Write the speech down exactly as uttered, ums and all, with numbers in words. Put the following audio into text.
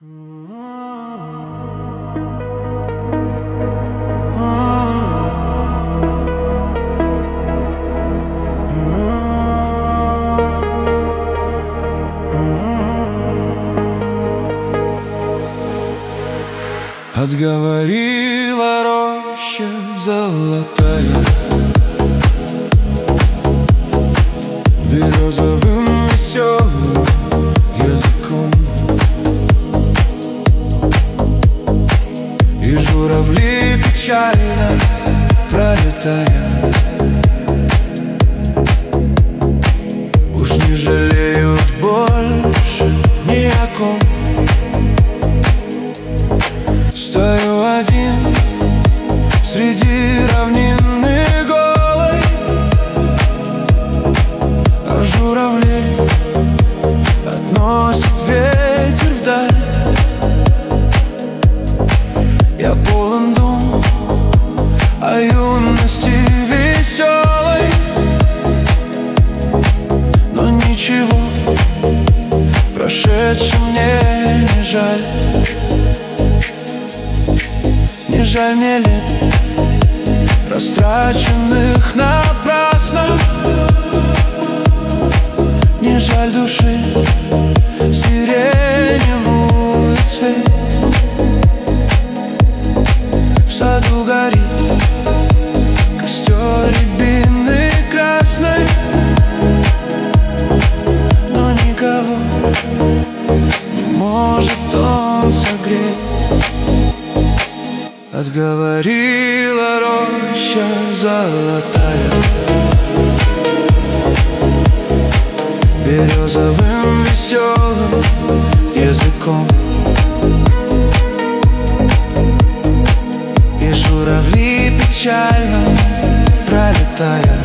Отговорила роща золотая березовым веселым языком, и журавли печально пролетая уж не жалеют больше ни о ком. Стою один среди равнины голой, а журавлей относит ветер вдаль. Я полон дум о юности веселой, но ничего прошедшем мне не жаль. Не жаль мне лет, растраченных напрасно. Не жаль души, сиреневую цвет. В саду горит костер рябины красной, но никого не может он согреть. Отговорила роща золотая березовым веселым языком, и журавли печально пролетая